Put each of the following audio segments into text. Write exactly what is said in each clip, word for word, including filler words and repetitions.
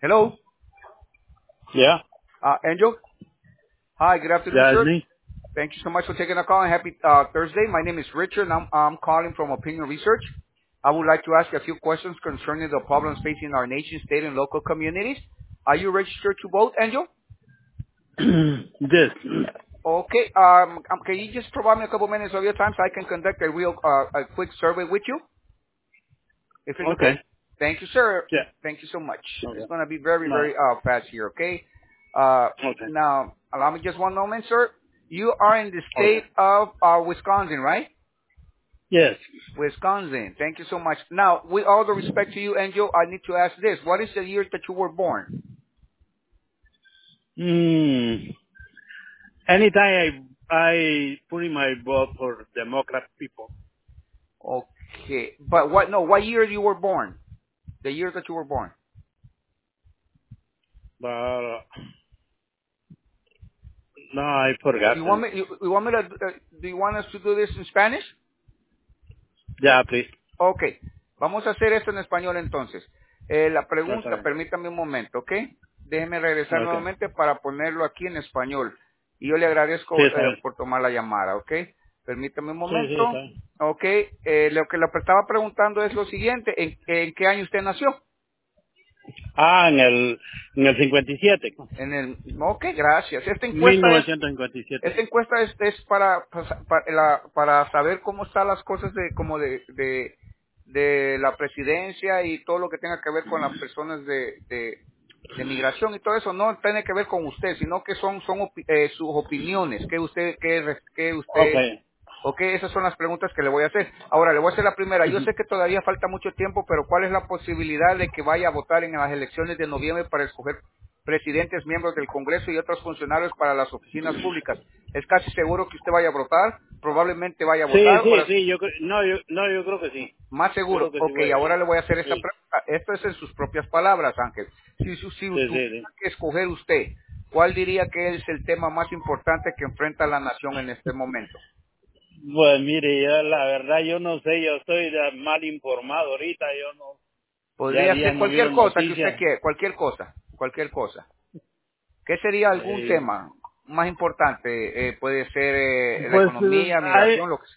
Hello, Yeah, uh, Angel. Hi, good afternoon, yeah, it's sir. me. Thank you so much for taking the call and happy uh, Thursday. My name is Richard and I'm, I'm calling from Opinion Research. I would like to ask a few questions concerning the problems facing our nation, state, and local communities. Are you registered to vote, Angel? This. Okay. Um, um, can you just provide me a couple minutes of your time so I can conduct a real, uh, a quick survey with you, if it's okay? Okay. Thank you, sir. Yeah. Thank you so much. It's Okay. going to be very, No. very uh, fast here, okay? Uh, Okay. now, allow me just one moment, sir. You are in the Okay. state of uh, Wisconsin, right? Yes. Wisconsin. Thank you so much. Now, with all the respect to you, Angel, I need to ask this. What is the year that you were born? Hmm. Anytime I I put in my vote for Democrat people, Okay. But what, no, what year you were born? The year that you were born. but uh, no, I You want forgotten. me, you, you want me to, uh, do you want us to do this in Spanish? Yeah, please. Ok, vamos a hacer esto en español entonces. Eh, la No, está pregunta, bien. permítame un momento, ¿ok? Déjeme regresar Okay. nuevamente para ponerlo aquí en español. Y yo le Sí, agradezco está eh, bien. por tomar la llamada, ¿ok? Permítame un Sí, sí, está momento. bien. Ok, eh, lo que le estaba preguntando es lo siguiente, ¿en, en qué año usted nació? Ah, en el, en el cincuenta y siete. En el, ok, gracias. Esta encuesta es, esta mil novecientos cincuenta y siete. encuesta es, es para, para, la- para saber cómo están las cosas de, como de, de, de la presidencia y todo lo que tenga que ver con las personas de, de, de migración y todo eso. No tiene que ver con usted, sino que son, son opi- eh, sus opiniones, que usted, que, que usted Okay. Ok, esas son las preguntas que le voy a hacer. Ahora, le voy a hacer la primera. Yo Ujú. sé que todavía falta mucho tiempo, pero ¿cuál es la posibilidad de que vaya a votar en las elecciones de noviembre para escoger presidentes, miembros del Congreso y otros funcionarios para las oficinas públicas? ¿Es casi seguro que usted vaya a votar? Probablemente vaya a Sí, votar. sí, Ahora, sí, yo creo, no, yo, no, yo creo que sí. más Yo seguro. creo que sí Ok, voy a ir. ahora le voy a hacer esta Sí, pregunta. Esto es en sus propias palabras, Ángel. Si, si, si sí, tuviera sí, sí. que escoger usted, ¿cuál diría que es el tema más importante que enfrenta la nación en este momento? Pues mire, yo la verdad yo no sé, yo estoy de- mal informado ahorita, yo no, ya Podría día ser no miro cualquier cosa que usted noticias. quiera, cualquier cosa, cualquier cosa. ¿Qué sería algún Eh, tema más importante? Eh, puede ser eh, la pues eh, economía, hay- migración, lo que sea.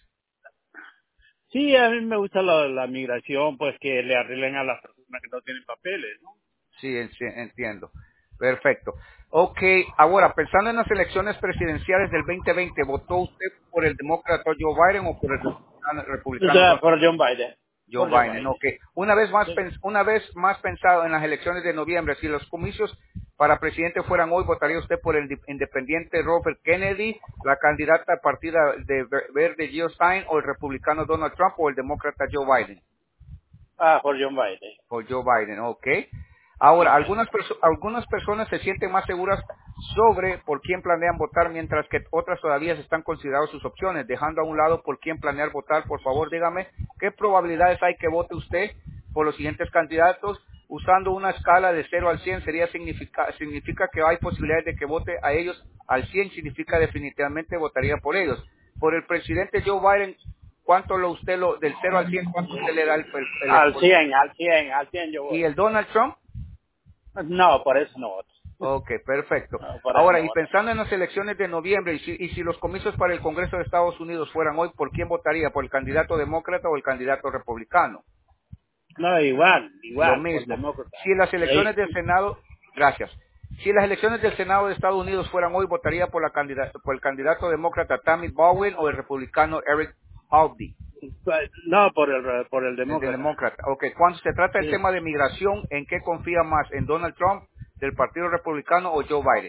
sí, a mí me gusta la, la migración, pues que le arreglen a las personas que no tienen papeles, ¿no? Sí, en- entiendo. Perfecto. Ok, ahora, pensando en las elecciones presidenciales del veinte veinte, ¿votó usted por el demócrata Joe Biden o por el republicano, O republicano sea, Donald por John Biden, Joe por John Biden? Biden. Ok. Una vez más, Sí. pens- una vez más pensado en las elecciones de noviembre, si los comicios para presidente fueran hoy, ¿votaría usted por el di- independiente Robert Kennedy, la candidata partida de Ver- Verde Jill Stein, o el republicano Donald Trump, o el demócrata Joe Biden? Ah, por John Biden. Por Joe Biden, ok. Ahora, Okay. algunas, perso- algunas personas se sienten más seguras sobre por quién planean votar, mientras que otras todavía se están considerando sus opciones, dejando a un lado por quién planear votar. Por favor, dígame, ¿qué probabilidades hay que vote usted por los siguientes candidatos? Usando una escala de cero al cien, sería significa, significa que hay posibilidades de que vote a ellos al cien, significa definitivamente votaría por ellos. Por el presidente Joe Biden, ¿cuánto lo usted lo, del cero al cien, cuánto usted le da el, el, el Al score? cien, al cien, al cien yo ¿Y voy. el Donald Trump? No, por eso no voto. Ok, perfecto. No, por eso Ahora, no y voto. pensando en las elecciones de noviembre, y si, y si los comicios para el Congreso de Estados Unidos fueran hoy, ¿por quién votaría? ¿Por el candidato demócrata o el candidato republicano? No, igual, Lo igual, por mismo. demócrata. Si en las Ahí. elecciones del Senado, gracias. Si en las elecciones del Senado de Estados Unidos fueran hoy, ¿votaría por, la candidata, por el candidato demócrata Tammy Baldwin o el republicano Eric Halby? Pues, no, por el, por el El de demócrata. demócrata. Ok, cuando se trata del Sí. tema de migración, ¿en qué confía más? ¿En Donald Trump, del Partido Republicano, o Joe Biden?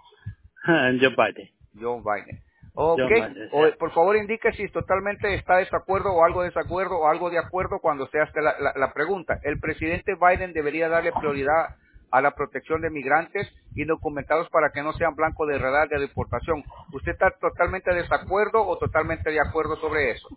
Joe Biden. Joe Biden. Ok, Joe Biden, o, por favor indique si totalmente está de desacuerdo o algo de desacuerdo o algo de acuerdo cuando se hace la, la- la pregunta. El presidente Biden debería darle prioridad a la protección de migrantes indocumentados para que no sean blanco de radar de deportación. ¿Usted está totalmente de desacuerdo o totalmente de acuerdo sobre eso?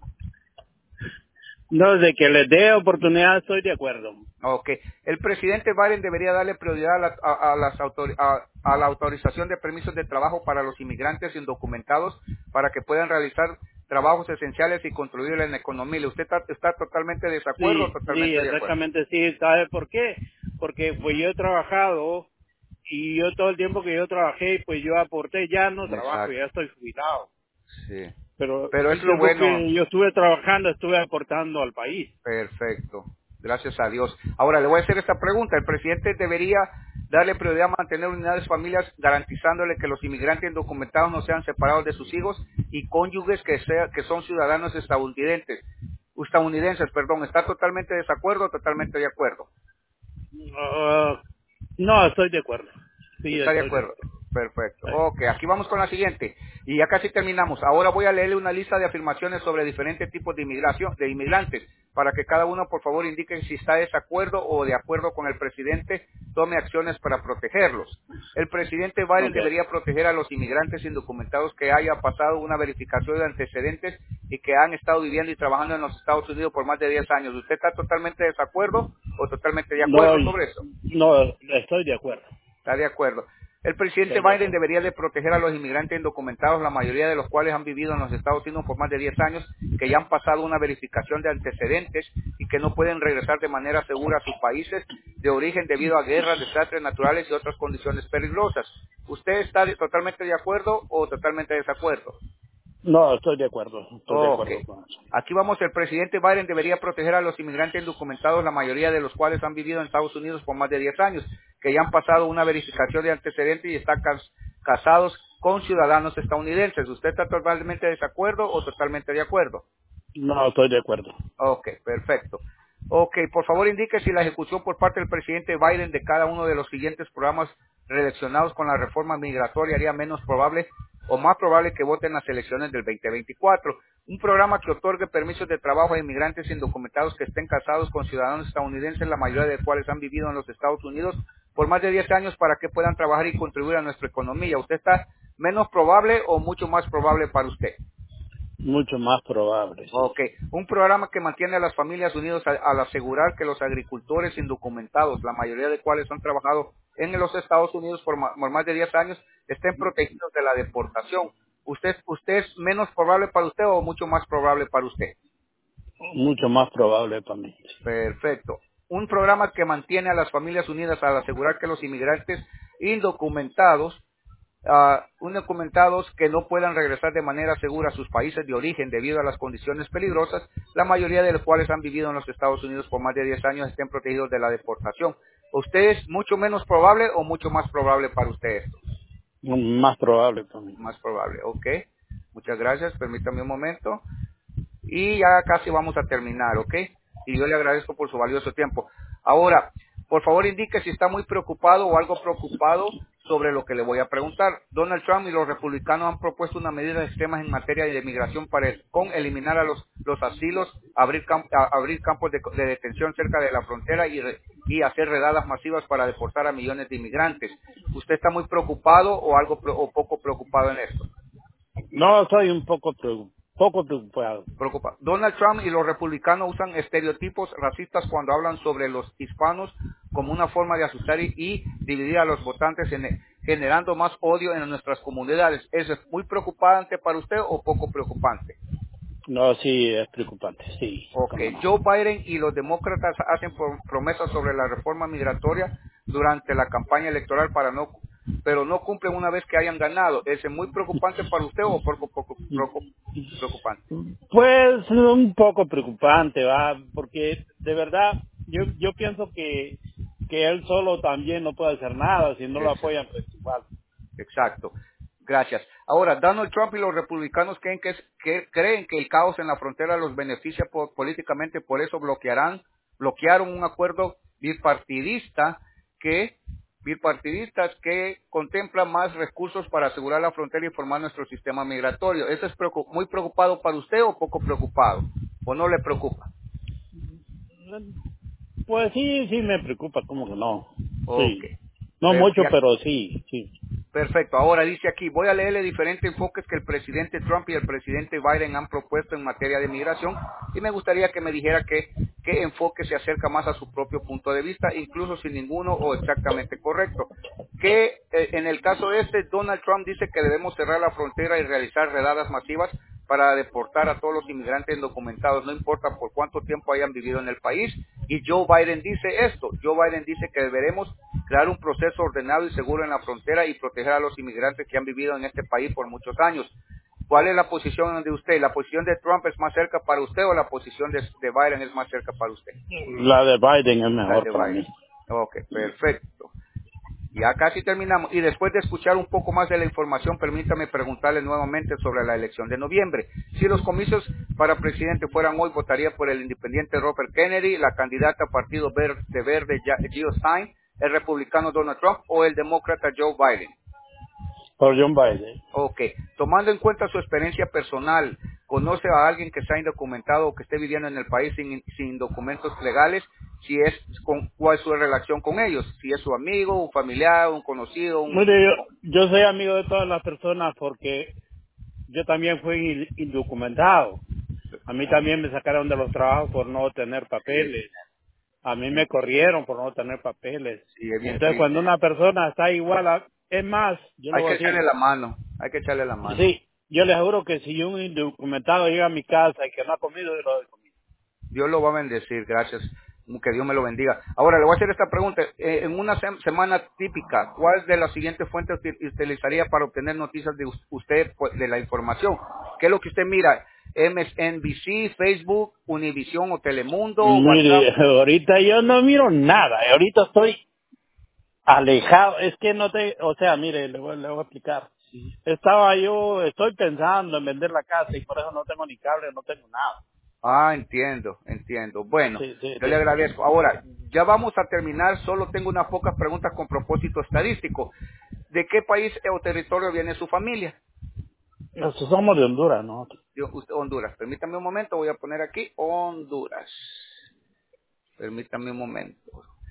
no, de que les dé oportunidad estoy de acuerdo. Ok. El presidente Biden debería darle prioridad a la, a- a las autor- a- a la autorización de permisos de trabajo para los inmigrantes indocumentados para que puedan realizar trabajos esenciales y contribuir en la economía. ¿Usted está, está totalmente de desacuerdo o Sí, sí, totalmente de acuerdo? exactamente sí. ¿Sabe por qué? porque pues yo he trabajado y yo todo el tiempo que yo trabajé, pues yo aporté, ya no trabajo, Exacto. ya estoy jubilado. Sí. Pero Pero es el lo tiempo bueno. que yo estuve trabajando, estuve aportando al país. Perfecto. Gracias a Dios. Ahora le voy a hacer esta pregunta. El presidente debería darle prioridad a mantener unidades familias, garantizándole que los inmigrantes indocumentados no sean separados de sus hijos y cónyuges que, sea, que son ciudadanos estadounidenses. Estadounidenses, perdón. ¿Está totalmente de desacuerdo o totalmente de acuerdo? Uh, no, estoy de acuerdo. Sí, ¿Está de estoy de acuerdo? acuerdo. Perfecto. Sí. Ok, aquí vamos con la siguiente. Y ya casi terminamos. Ahora voy a leerle una lista de afirmaciones sobre diferentes tipos de inmigración, de inmigrantes, para que cada uno, por favor, indique si está de desacuerdo o de acuerdo con el presidente, tome acciones para protegerlos. El presidente Biden Okay. debería proteger a los inmigrantes indocumentados que haya pasado una verificación de antecedentes y que han estado viviendo y trabajando en los Estados Unidos por más de diez años. ¿Usted está totalmente de desacuerdo o totalmente de No, acuerdo sobre eso? no, estoy de acuerdo. Está de acuerdo. El presidente Estoy de Biden acuerdo. debería de proteger a los inmigrantes indocumentados, la mayoría de los cuales han vivido en los Estados Unidos por más de diez años, que ya han pasado una verificación de antecedentes y que no pueden regresar de manera segura a sus países de origen debido a guerras, desastres naturales y otras condiciones peligrosas. ¿Usted está de- totalmente de acuerdo o totalmente de desacuerdo? No, estoy de acuerdo. Estoy de Ok. acuerdo con eso. Aquí vamos, el presidente Biden debería proteger a los inmigrantes indocumentados, la mayoría de los cuales han vivido en Estados Unidos por más de diez años, que ya han pasado una verificación de antecedentes y están cas- casados con ciudadanos estadounidenses. ¿Usted está totalmente de desacuerdo o totalmente de acuerdo? No, estoy de acuerdo. Ok, perfecto. Ok, por favor indique si la ejecución por parte del presidente Biden de cada uno de los siguientes programas relacionados con la reforma migratoria haría menos probable o más probable que voten en las elecciones del veinte veinticuatro. Un programa que otorgue permisos de trabajo a inmigrantes indocumentados que estén casados con ciudadanos estadounidenses, la mayoría de los cuales han vivido en los Estados Unidos por más de diez años para que puedan trabajar y contribuir a nuestra economía. ¿Usted está menos probable o mucho más probable para usted? Mucho más probable, sí. Ok, un programa que mantiene a las familias unidas a- al asegurar que los agricultores indocumentados, la mayoría de cuales han trabajado en los Estados Unidos por, ma- por más de diez años, estén protegidos de la deportación. ¿Usted, ¿Usted es menos probable para usted o mucho más probable para usted? Mucho más probable para mí. Perfecto. Un programa que mantiene a las familias unidas al asegurar que los inmigrantes indocumentados ah, indocumentados que no puedan regresar de manera segura a sus países de origen debido a las condiciones peligrosas, la mayoría de los cuales han vivido en los Estados Unidos por más de diez años, estén protegidos de la deportación. ¿Usted es mucho menos probable o mucho más probable para usted esto? Más probable para mí. Más probable, ok. Muchas gracias, permítame un momento. Y ya casi vamos a terminar, ¿ok? Y yo le agradezco por su valioso tiempo. Ahora, por favor indique si está muy preocupado o algo preocupado sobre lo que le voy a preguntar. Donald Trump y los republicanos han propuesto una medida extrema en materia de inmigración para el- con eliminar a los, los asilos, abrir, cam- a- abrir campos de, de detención cerca de la frontera y, re- y hacer redadas masivas para deportar a millones de inmigrantes. ¿Usted está muy preocupado o algo pre- o poco preocupado en esto? No, soy un poco, preu- poco preocupado. Preocupa. Donald Trump y los republicanos usan estereotipos racistas cuando hablan sobre los hispanos como una forma de asustar y, y dividir a los votantes, en- generando más odio en nuestras comunidades. ¿Eso es muy preocupante para usted o poco preocupante? No, sí, es preocupante, sí, Ok, cómo no. Joe Biden y los demócratas hacen pro- promesas sobre la reforma migratoria durante la campaña electoral para no, pero no cumplen una vez que hayan ganado. ¿Es muy preocupante para usted o poco, poco, poco preocupante? Pues un poco preocupante, va, porque de verdad yo yo pienso que que él solo también no puede hacer nada si no lo Ese. apoyan pues igual. Exacto. Gracias. Ahora, Donald Trump y los republicanos creen que, es- que creen que el caos en la frontera los beneficia po- políticamente, por eso bloquearán, bloquearon un acuerdo bipartidista que bipartidistas que contempla más recursos para asegurar la frontera y formar nuestro sistema migratorio. ¿Eso es preocu- muy preocupado para usted o poco preocupado? ¿O no le preocupa? Pues sí, sí me preocupa, como que no. Ok. Sí. No Per- mucho, ya- pero sí, sí. Perfecto. Ahora dice aquí, voy a leerle diferentes enfoques que el presidente Trump y el presidente Biden han propuesto en materia de migración y me gustaría que me dijera que, qué enfoque se acerca más a su propio punto de vista, incluso sin ninguno o exactamente correcto. Que eh, en el caso este, Donald Trump dice que debemos cerrar la frontera y realizar redadas masivas para deportar a todos los inmigrantes indocumentados, no importa por cuánto tiempo hayan vivido en el país. Y Joe Biden dice esto. Joe Biden dice que deberemos crear un proceso ordenado y seguro en la frontera y proteger a los inmigrantes que han vivido en este país por muchos años. ¿Cuál es la posición de usted? ¿La posición de Trump es más cerca para usted o la posición de, de Biden es más cerca para usted? La de Biden es La mejor de para Biden. mí. Ok, perfecto. Ya casi terminamos. Y después de escuchar un poco más de la información, permítame preguntarle nuevamente sobre la elección de noviembre. Si los comicios para presidente fueran hoy, ¿votaría por el independiente Robert Kennedy, la candidata Partido Verde, Verde Jill Stein, el republicano Donald Trump o el demócrata Joe Biden? Por John Biden. Ok. Tomando en cuenta su experiencia personal, ¿conoce a alguien que está indocumentado o que esté viviendo en el país sin, sin documentos legales? Si es, con, ¿cuál es su relación con ellos? Si es su amigo, un familiar, un conocido, un... Mire, yo, yo soy amigo de todas las personas porque yo también fui in- indocumentado. A mí también me sacaron de los trabajos por no tener Sí, papeles. A mí sí, me corrieron por no tener papeles. sí, es bien Entonces, triste. cuando una persona está igual a... Es más, yo le Hay voy que a echarle decir, la mano, hay que echarle la mano. sí, yo les juro que si un indocumentado llega a mi casa y que no ha comido, yo lo doy comida. Dios lo va a bendecir, gracias. Que Dios me lo bendiga. Ahora, le voy a hacer esta pregunta. Eh, en una sem- semana típica, ¿cuál de las siguientes fuentes util- utilizaría para obtener noticias de us- usted, pues, de la información? ¿Qué es lo que usted mira? M S N B C, Facebook, Univision o Telemundo, WhatsApp. Mire, ahorita yo no miro nada. Ahorita estoy alejado. Es que no te... O sea, mire, le voy, le voy a explicar. Estaba yo, estoy pensando en vender la casa y por eso no tengo ni cable, no tengo nada. Ah, entiendo, entiendo. Bueno, Sí, sí, yo le sí. agradezco. Ahora, ya vamos a terminar. Solo tengo unas pocas preguntas con propósito estadístico. ¿De qué país o territorio viene su familia? Nosotros somos de Honduras, ¿no? Yo- usted- Honduras. Permítame un momento, voy a poner aquí Honduras. Permítame un momento.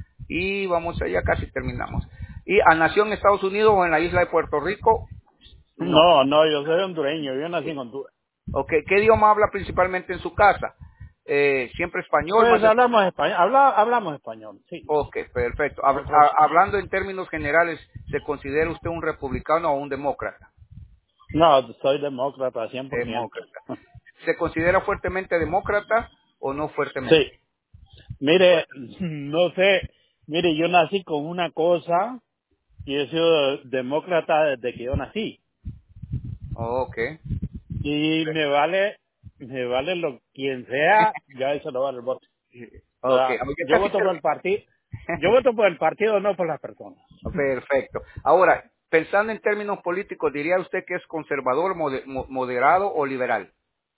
Y vamos allá, casi terminamos. ¿Y a nació en Estados Unidos o en la isla de Puerto Rico? No. No, no, yo soy hondureño, yo nací en Honduras. Ok, ¿qué idioma habla principalmente en su casa? Eh, ¿Siempre español? Pues Más es- hablamos español, habla, hablamos español, sí. Ok, perfecto. Hab- Nosotros, a- hablando en términos generales, ¿se considera usted un republicano o un demócrata? no, soy demócrata, cien por ciento. Demócrata. ¿Se considera fuertemente demócrata o no fuertemente? Sí, mire, no sé, mire, yo nací con una cosa y he sido demócrata desde que yo nací. Ok. Y me vale, me vale lo quien sea, ya eso lo vale el voto. O Ok, sea, aunque yo casi voto por el termi- partido, yo voto por el partido, no por las personas. Perfecto. Ahora, pensando en términos políticos, ¿diría usted que es conservador, mode- mo- moderado o liberal?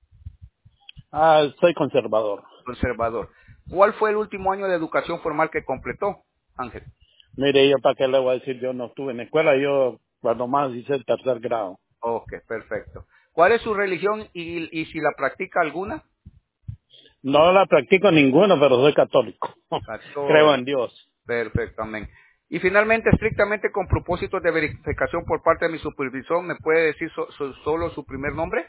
Ah, soy conservador. Conservador. ¿Cuál fue el último año de educación formal que completó, Ángel? Mire, yo para qué le voy a decir, yo no estuve en la escuela, yo cuando más hice el tercer grado. Ok, perfecto. ¿Cuál es su religión y, y si la practica alguna? No la practico ninguno, pero soy católico. Creo Católico. en Dios. Perfecto, amén. Y finalmente, estrictamente con propósitos de verificación por parte de mi supervisor, ¿me puede decir so- so- solo su primer nombre?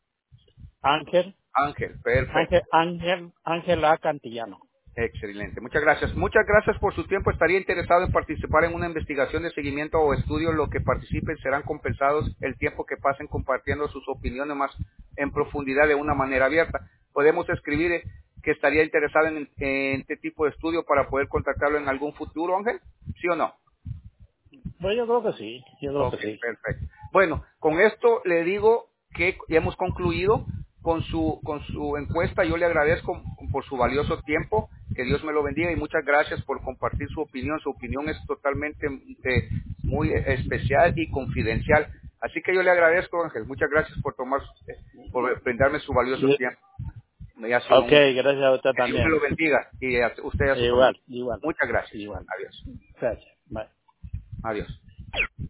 Ángel, Ángel, perfecto. Ángel, Ángel, Ángel A. Cantillano. Excelente, muchas gracias. Muchas gracias por su tiempo. Estaría interesado en participar en una investigación de seguimiento o estudio. Lo que participen serán compensados el tiempo que pasen compartiendo sus opiniones más en profundidad de una manera abierta. Podemos escribir eh, que estaría interesado en, en este tipo de estudio para poder contactarlo en algún futuro, Ángel. ¿Sí o no? Pues yo creo que sí, yo creo Ok, que sí. perfecto. Bueno, con esto le digo que ya hemos concluido con su, con su encuesta. Yo le agradezco por su valioso tiempo. Que Dios me lo bendiga y muchas gracias por compartir su opinión. Su opinión es totalmente eh, muy especial y confidencial. Así que yo le agradezco, Ángel. Muchas gracias por tomar, eh, por brindarme su valioso Sí. tiempo. Me ha sido Ok, un, gracias a usted que Dios me lo también. bendiga y a usted y a su familia. Igual, igual, Muchas gracias. igual. Adiós. Gracias. Bye. Adiós.